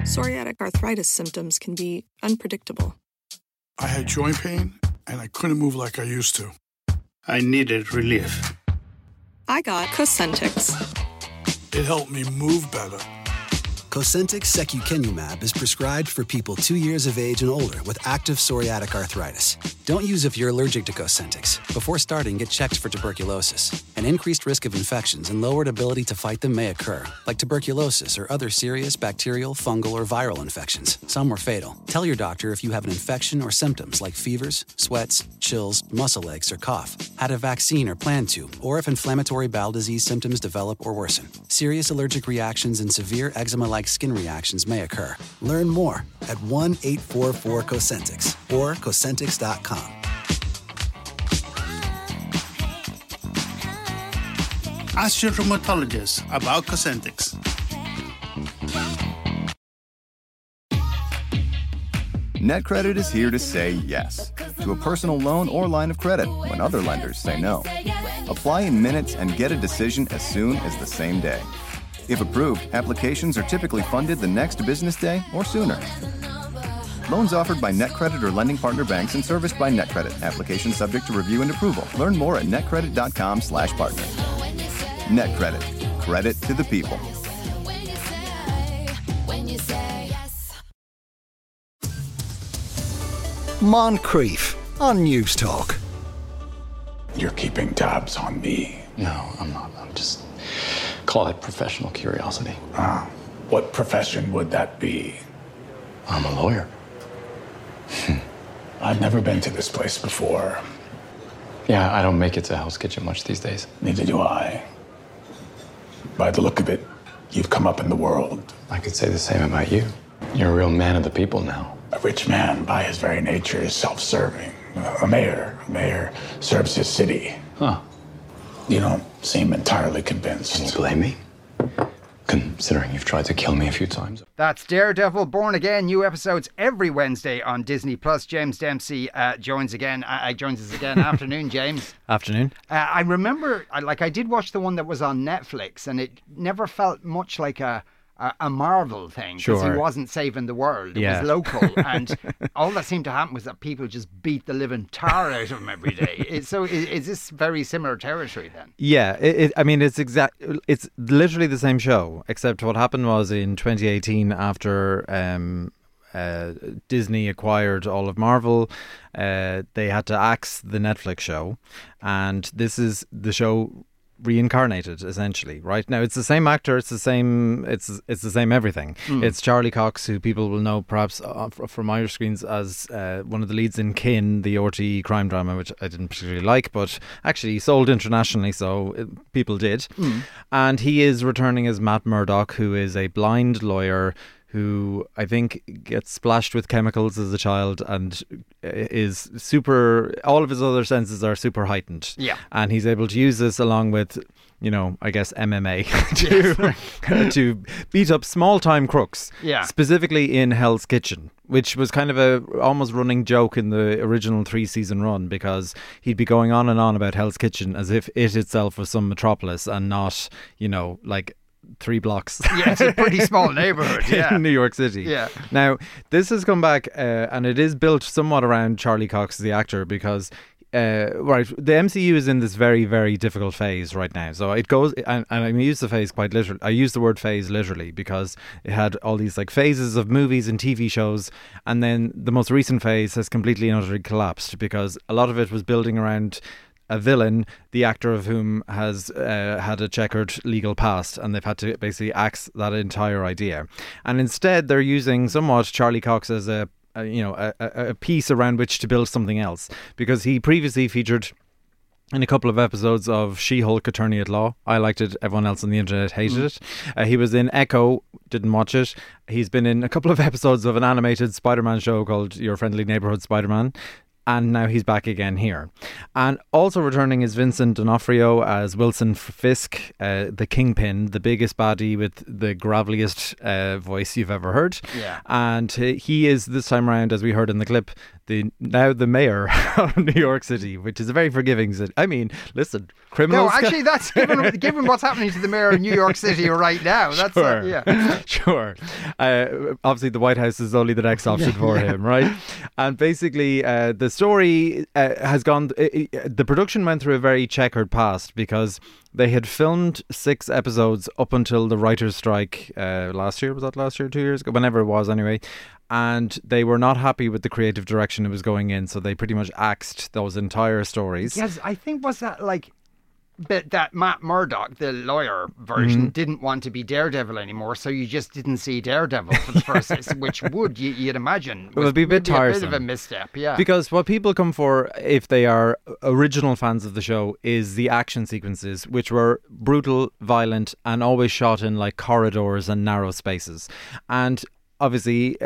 Psoriatic arthritis symptoms can be unpredictable. I had joint pain, and I couldn't move like I used to. I needed relief. I got Cosentyx. It helped me move better. Cosentyx secukinumab is prescribed for people 2 years of age and older with active psoriatic arthritis. Don't use if you're allergic to Cosentyx. Before starting, get checked for tuberculosis. An increased risk of infections and lowered ability to fight them may occur, like tuberculosis or other serious bacterial, fungal, or viral infections. Some were fatal. Tell your doctor if you have an infection or symptoms like fevers, sweats, chills, muscle aches, or cough, had a vaccine or plan to, or if inflammatory bowel disease symptoms develop or worsen. Serious allergic reactions and severe eczema-like skin reactions may occur. Learn more at 1-844-COSENTYX or Cosentyx.com. Ask your rheumatologist about Cosentyx. NetCredit is here to say yes to a personal loan or line of credit when other lenders say no. Apply in minutes and get a decision as soon as the same day. If approved, applications are typically funded the next business day or sooner. Loans offered by NetCredit or lending partner banks and serviced by NetCredit. Application subject to review and approval. Learn more at netcredit.com/partner. NetCredit. Credit to the people. Moncrief on News Talk. You're keeping tabs on me. No, I'm not. I'm just... call it professional curiosity. What profession would that be? I'm a lawyer. I've never been to this place before. Yeah, I don't make it to Hell's Kitchen much these days. Neither do I. By the look of it, you've come up in the world. I could say the same about you. You're a real man of the people now. A rich man, by his very nature, is self-serving. A mayor serves his city. Huh. You don't seem entirely convinced. Can you blame me? Considering you've tried to kill me a few times. That's Daredevil Born Again. New episodes every Wednesday on Disney Plus. James Dempsey joins us again. Afternoon, James. Afternoon. I remember, I did watch the one that was on Netflix, and it never felt much like a Marvel thing, because he wasn't saving the world. It was local, and all that seemed to happen was that people just beat the living tar out of him every day. Is this very similar territory then? Yeah, it's literally the same show, except what happened was in 2018, after Disney acquired all of Marvel, they had to axe the Netflix show, and this is the show reincarnated, essentially. Right now it's the same actor, it's the same everything. It's Charlie Cox, who people will know perhaps from Irish screens as one of the leads in Kin, the RTE crime drama, which I didn't particularly like, but actually sold internationally, so people did. And he is returning as Matt Murdock, who is a blind lawyer who I think gets splashed with chemicals as a child and is all of his other senses are super heightened. Yeah. And he's able to use this along with, I guess MMA to beat up small-time crooks. Yeah. Specifically in Hell's Kitchen, which was kind of a almost running joke in the original 3-season run, because he'd be going on and on about Hell's Kitchen as if it itself was some metropolis and not, like 3 blocks. Yeah, it's a pretty small neighborhood. Yeah. In New York City. Yeah. Now, this has come back and it is built somewhat around Charlie Cox, the actor, because the MCU is in this very, very difficult phase right now. So it goes, and I use the phase quite literally. I use the word phase literally because it had all these phases of movies and TV shows, and then the most recent phase has completely and utterly collapsed because a lot of it was building around a villain, the actor of whom has had a checkered legal past, and they've had to basically axe that entire idea. And instead, they're using somewhat Charlie Cox as a piece around which to build something else, because he previously featured in a couple of episodes of She-Hulk Attorney at Law. I liked it. Everyone else on the internet hated it. He was in Echo. Didn't watch it. He's been in a couple of episodes of an animated Spider-Man show called Your Friendly Neighborhood Spider-Man. and now he's back again here. And also returning is Vincent D'Onofrio as Wilson Fisk, the Kingpin, the biggest baddie with the graveliest voice you've ever heard. Yeah. And he is, this time around, as we heard in the clip, now the mayor of New York City, which is a very forgiving city. I mean, listen, criminals... No, actually, that's given what's happening to the mayor of New York City right now. That's sure. Yeah. Sure. Obviously, the White House is only the next option for him, right? And basically, the story has gone... the production went through a very checkered past because they had filmed 6 episodes up until the writer's strike last year. Was that last year, 2 years ago? Whenever it was, anyway. And they were not happy with the creative direction it was going in, so they pretty much axed those entire stories. Yes, I think was that like that Matt Murdock, the lawyer version, didn't want to be Daredevil anymore, so you just didn't see Daredevil for the first season, which you'd imagine it would be a bit tiresome. A bit of a misstep, yeah. Because what people come for, if they are original fans of the show, is the action sequences, which were brutal, violent, and always shot in like corridors and narrow spaces. And obviously,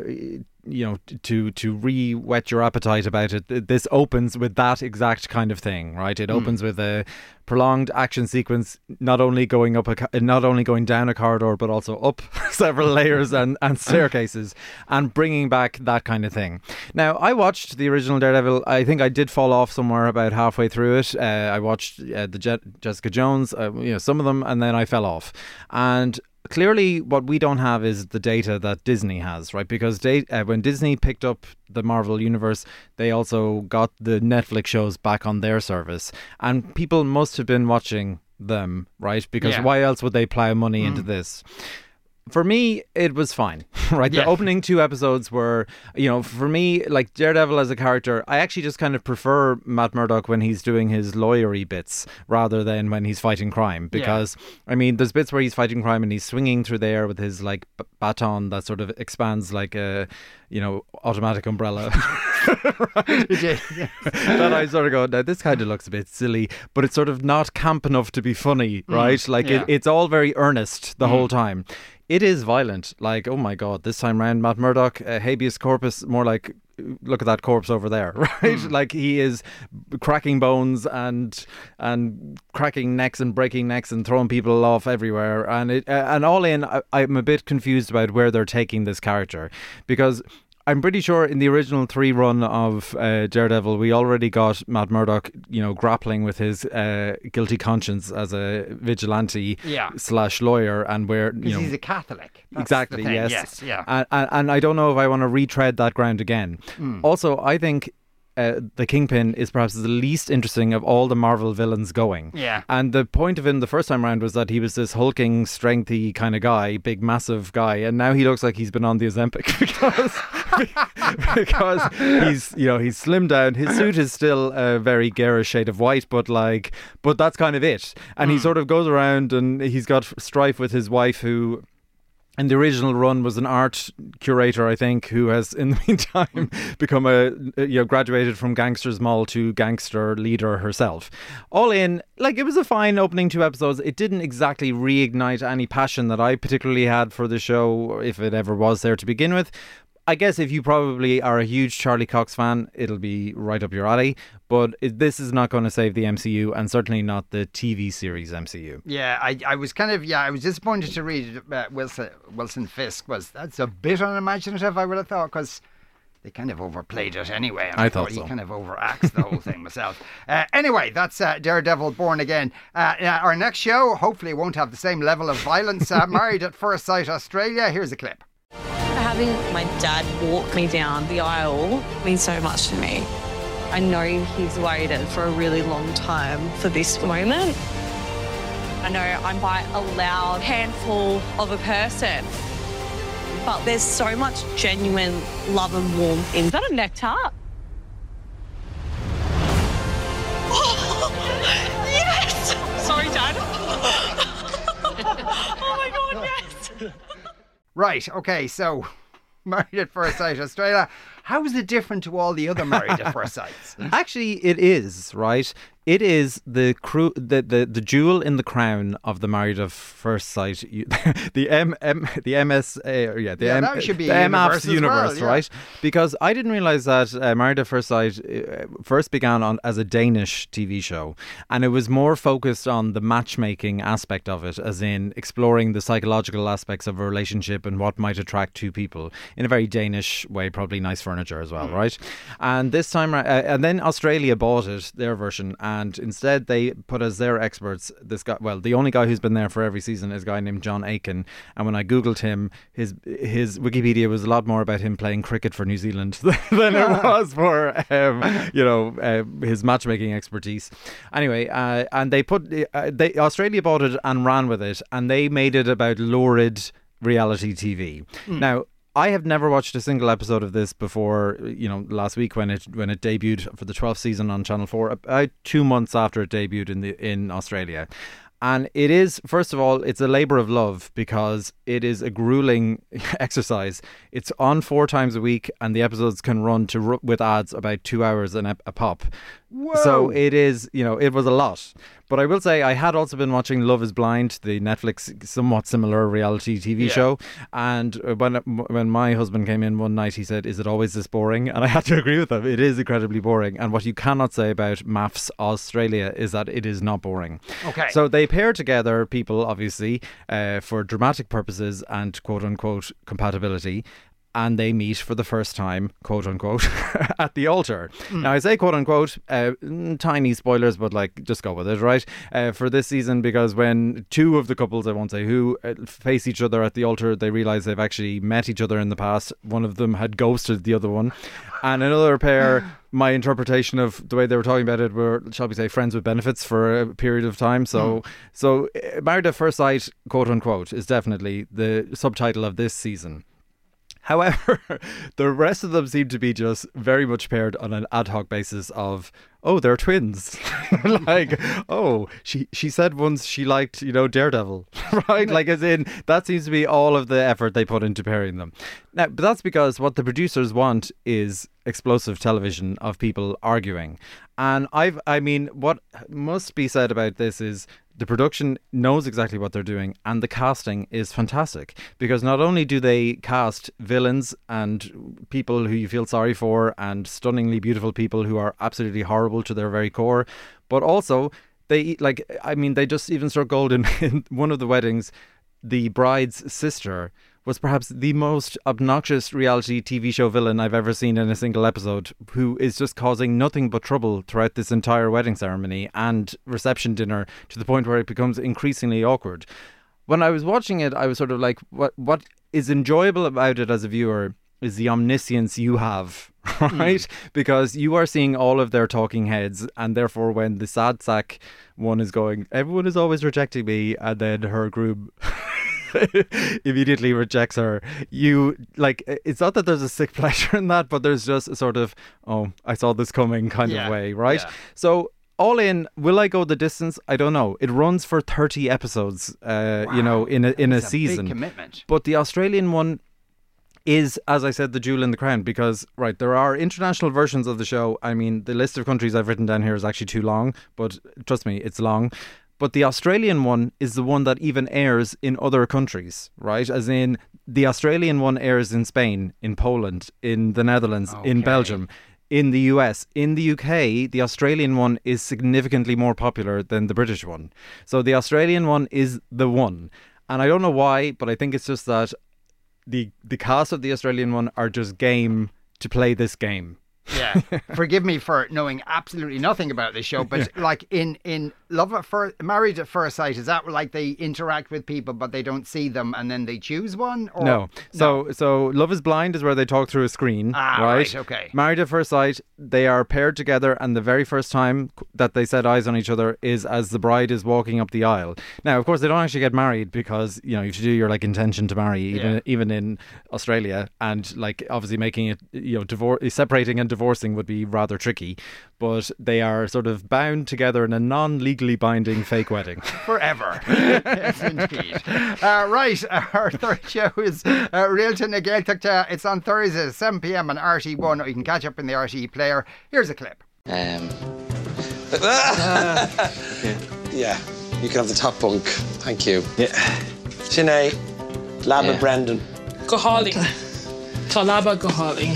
to re-whet your appetite about it, this opens with that exact kind of thing, right? It opens with a prolonged action sequence, not only going down a corridor, but also up several layers and staircases, and bringing back that kind of thing. Now, I watched the original Daredevil. I think I did fall off somewhere about halfway through it. I watched the Jessica Jones, some of them, and then I fell off. And clearly, what we don't have is the data that Disney has, right? Because when Disney picked up the Marvel Universe, they also got the Netflix shows back on their service. And people must have been watching them, right? Because why else would they plow money into this? For me, it was fine, right? The opening 2 episodes were, for me, like Daredevil as a character, I actually just kind of prefer Matt Murdock when he's doing his lawyery bits rather than when he's fighting crime. Because, I mean, there's bits where he's fighting crime and he's swinging through the air with his, like, baton that sort of expands like a, automatic umbrella. Right? That I sort of go, now this kind of looks a bit silly, but it's sort of not camp enough to be funny, right? Like, it's all very earnest the whole time. It is violent. Like, oh my God, this time round, Matt Murdock, habeas corpus, more like, look at that corpse over there, right? Like, he is cracking bones and cracking necks and breaking necks and throwing people off everywhere. And all in, I'm a bit confused about where they're taking this character, because I'm pretty sure in the original 3 run of Daredevil, we already got Matt Murdock, grappling with his guilty conscience as a vigilante / lawyer, and where he's a Catholic. That's exactly. Yes. Yeah. And I don't know if I want to retread that ground again. Also, I think the Kingpin is perhaps the least interesting of all the Marvel villains going. Yeah. And the point of him the first time around was that he was this hulking, strengthy kind of guy, big, massive guy, and now he looks like he's been on the Ozempic because he's slimmed down. His suit is still a very garish shade of white, but that's kind of it. And he sort of goes around and he's got strife with his wife, who in the original run was an art curator, I think, who has in the meantime become graduated from gangster's mall to gangster leader herself. All in, like, it was a fine opening 2 episodes. It didn't exactly reignite any passion that I particularly had for the show, if it ever was there to begin with. I guess if you probably are a huge Charlie Cox fan, it'll be right up your alley. But this is not going to save the MCU, and certainly not the TV series MCU. Yeah, I was I was disappointed to read Wilson Fisk. That's a bit unimaginative, I would have thought, because they kind of overplayed it anyway. And I thought so. He kind of overaxed the whole thing myself. Anyway, that's Daredevil Born Again. Our next show hopefully won't have the same level of violence. Married at First Sight Australia. Here's a clip. Having my dad walk me down the aisle means so much to me. I know he's waited for a really long time for this moment. I know I'm quite a loud handful of a person, but there's so much genuine love and warmth in. Is that a nectar? Oh, yes! Sorry, Dad. Oh my God, yes! Right, okay, so Married at First Sight Australia. How is it different to all the other Married at First Sights? Actually, it is, right? It is the jewel in the crown of the Married at First Sight, the MAFS universe, well, right? Because I didn't realise that Married at First Sight first began as a Danish TV show, and it was more focused on the matchmaking aspect of it, as in exploring the psychological aspects of a relationship and what might attract two people in a very Danish way, probably nice furniture as well, right? And this time, and then Australia bought it, their version. And instead they put as their experts this guy, well, the only guy who's been there for every season is a guy named John Aiken. And when I googled him, his Wikipedia was a lot more about him playing cricket for New Zealand than it was for his matchmaking expertise. Anyway, and Australia bought it and ran with it, and they made it about lurid reality TV. Now, I have never watched a single episode of this before, last week when it debuted for the 12th season on Channel 4, about 2 months after it debuted in Australia. And it is, first of all, it's a labour of love because it is a grueling exercise. It's on 4 times a week, and the episodes can run with ads about 2 hours a pop. Whoa. So it is, it was a lot. But I will say I had also been watching Love is Blind, the Netflix somewhat similar reality TV show. And when my husband came in one night, he said, "Is it always this boring?" And I had to agree with him. It is incredibly boring. And what you cannot say about MAFS Australia is that it is not boring. Okay. So they pair together people, obviously, for dramatic purposes and quote unquote compatibility. And they meet for the first time, quote unquote, at the altar. Now, I say quote unquote, tiny spoilers, but just go with it, right? For this season, because when 2 of the couples, I won't say who, face each other at the altar, they realise they've actually met each other in the past. One of them had ghosted the other one. And another pair, my interpretation of the way they were talking about it were, shall we say, friends with benefits for a period of time. So Married at First Sight, quote unquote, is definitely the subtitle of this season. However, the rest of them seem to be just very much paired on an ad hoc basis of, oh, they're twins. She said once she liked, Daredevil, right? As in, that seems to be all of the effort they put into pairing them. Now, but that's because what the producers want is explosive television of people arguing. And what must be said about this is the production knows exactly what they're doing, and the casting is fantastic, because not only do they cast villains and people who you feel sorry for and stunningly beautiful people who are absolutely horrible to their very core, but also they just even struck gold in one of the weddings. The bride's sister was perhaps the most obnoxious reality TV show villain I've ever seen in a single episode, who is just causing nothing but trouble throughout this entire wedding ceremony and reception dinner, to the point where it becomes increasingly awkward. When I was watching it, I was sort of like, what is enjoyable about it as a viewer is the omniscience you have, right? Because you are seeing all of their talking heads, and therefore when the sad sack one is going, everyone is always rejecting me, and then her groom immediately rejects her, it's not that there's a sick pleasure in that, but there's just a sort of, oh, I saw this coming kind of way, right? Yeah. So all in, will I go the distance? I don't know. It runs for 30 episodes, wow. in a season. Big commitment. But the Australian one is, as I said, the jewel in the crown, because, right, there are international versions of the show. I mean, the list of countries I've written down here is actually too long, but trust me, it's long. But the Australian one is the one that even airs in other countries, right? As in, the Australian one airs in Spain, in Poland, in the Netherlands, in Belgium, in the US. In the UK, the Australian one is significantly more popular than the British one. So the Australian one is the one. And I don't know why, but I think it's just that the cast of the Australian one are just game to play this game. Yeah, forgive me for knowing absolutely nothing about this show, but in Married at First Sight, is that like they interact with people but they don't see them and then they choose one? Or? No. So Love is Blind is where they talk through a screen, right? Okay. Married at First Sight, they are paired together, and the very first time that they set eyes on each other is as the bride is walking up the aisle. Now, of course, they don't actually get married, because you have to do your intention to marry, even in Australia, and obviously making it separating and divorcing would be rather tricky, but they are sort of bound together in a non-legally binding fake wedding forever. Yes, indeed. Right, our third show is Realta na Gaeltachta. It's on Thursdays 7 p.m. on RTÉ1, or you can catch up in the RTÉ player. Here's a clip. Yeah, you can have the top bunk. Thank you. Yeah. Sinead, Laba Brendan. Gohali. Talaba Gohali.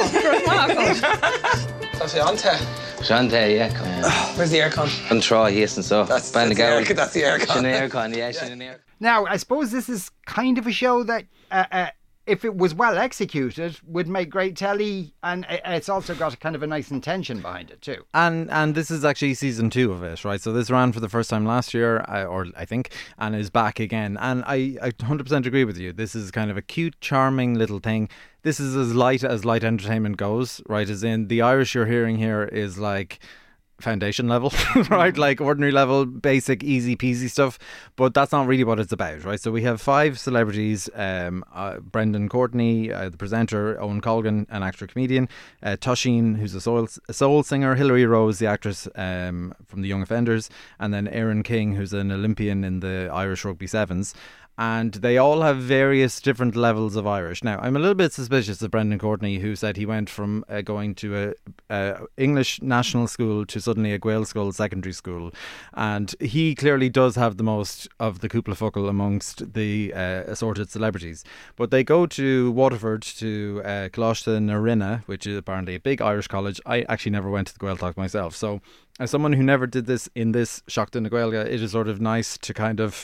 That's it, Ante. Shante, yeah, come on. Where's the aircon? Control, yes, and so. That's the aircon. Aircon, yeah. Now, I suppose this is kind of a show that, if it was well executed, would make great telly, and it's also got a kind of a nice intention behind it too. And this is actually season 2 of it, right? So this ran for the first time last year, or I think, and is back again. And I 100% agree with you. This is kind of a cute, charming little thing. This is as light entertainment goes, right? As in, the Irish you're hearing here is like foundation level, right? Like ordinary level, basic, easy peasy stuff. But that's not really what it's about, right? So we have 5 celebrities: Brendan Courtney, the presenter; Owen Colgan, an actor comedian; Tosheen, who's a soul singer; Hilary Rose, the actress from The Young Offenders; and then Aaron King, who's an Olympian in the Irish Rugby Sevens. And they all have various different levels of Irish. Now, I'm a little bit suspicious of Brendan Courtney, who said he went from going to a English national school to suddenly a Gael school secondary school. And he clearly does have the most of the cúpla focal amongst the assorted celebrities. But they go to Waterford, to Coláiste na Rinne, which is apparently a big Irish college. I actually never went to the Gaeltacht myself. So as someone who never did this in this Seachtain na Gaeilge, it is sort of nice to kind of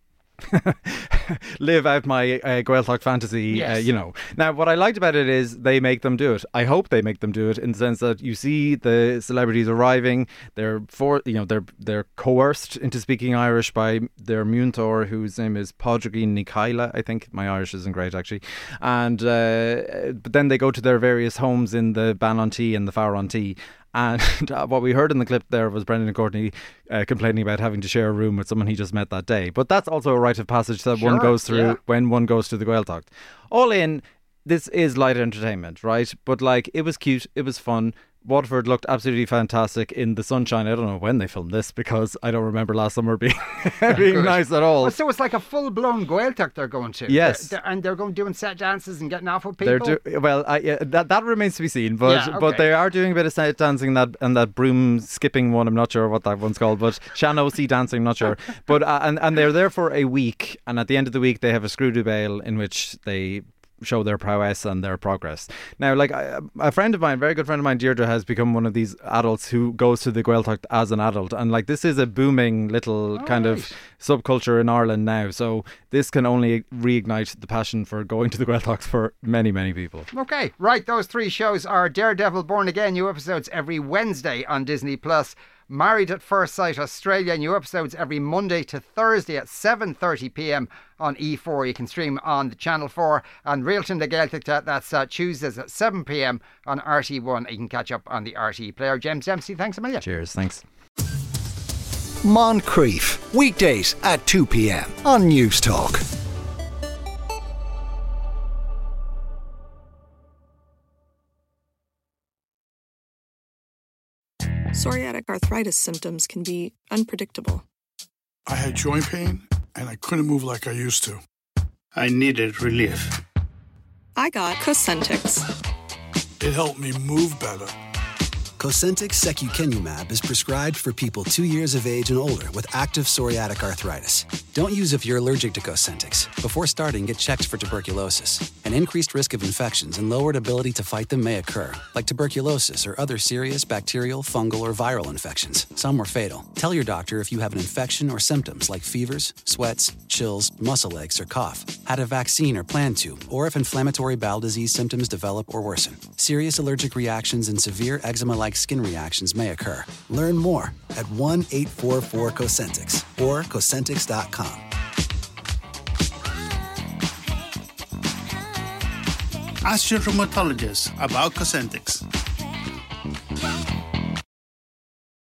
live out my Gaeltacht fantasy, yes. Now, what I liked about it is they make them do it. I hope they make them do it in the sense that you see the celebrities arriving. They're coerced into speaking Irish by their Múinteoir, whose name is Pádraig Ní Chathaoirleach. I think my Irish isn't great actually. And but then they go to their various homes in the Ban-on-Tee and the Far-on-Tee. And what we heard in the clip there was Brendan Courtney complaining about having to share a room with someone he just met that day. But that's also a rite of passage that one goes through when one goes to the Gaeltacht. All in, this is light entertainment, right? But like, it was cute, it was fun. Waterford looked absolutely fantastic in the sunshine. I don't know when they filmed this because I don't remember last summer being nice at all. Well, so it's like a full-blown Gaeltacht they're going to. Yes. They're going doing set dances and getting off with people. That remains to be seen. But they are doing a bit of set dancing and that broom skipping one. I'm not sure what that one's called, but Sean-Ossie dancing, I'm not sure. But and they're there for a week, and at the end of the week they have a scrúdú béal in which they show their prowess and their progress. Now, like a friend of mine, very good friend of mine, Deirdre, has become one of these adults who goes to the Gaeltacht as an adult, and like this is a booming little of subculture in Ireland now, so this can only reignite the passion for going to the Gaeltacht for many, many people. Okay, right, those 3 shows are Daredevil Born Again, new episodes every Wednesday on Disney+, Married at First Sight Australia, new episodes every Monday to Thursday at 7:30pm on E4. You can stream on the Channel 4, and Rialton na Gaeltachta, that's Tuesdays at 7pm on RT1. You can catch up on the RT player. James Dempsey, thanks a million. Cheers, thanks. Moncrief, weekdays at 2pm on News Talk. Psoriatic arthritis symptoms can be unpredictable. I had joint pain, and I couldn't move like I used to. I needed relief. I got Cosentyx. It helped me move better. Cosentyx secukinumab is prescribed for people 2 years of age and older with active psoriatic arthritis. Don't use if you're allergic to Cosentyx. Before starting, get checked for tuberculosis. An increased risk of infections and lowered ability to fight them may occur, like tuberculosis or other serious bacterial, fungal, or viral infections. Some were fatal. Tell your doctor if you have an infection or symptoms like fevers, sweats, chills, muscle aches, or cough, had a vaccine or plan to, or if inflammatory bowel disease symptoms develop or worsen. Serious allergic reactions and severe eczema-like skin reactions may occur. Learn more at 1-844-COSENTYX or Cosentyx.com. Ask your rheumatologist about Cosentyx.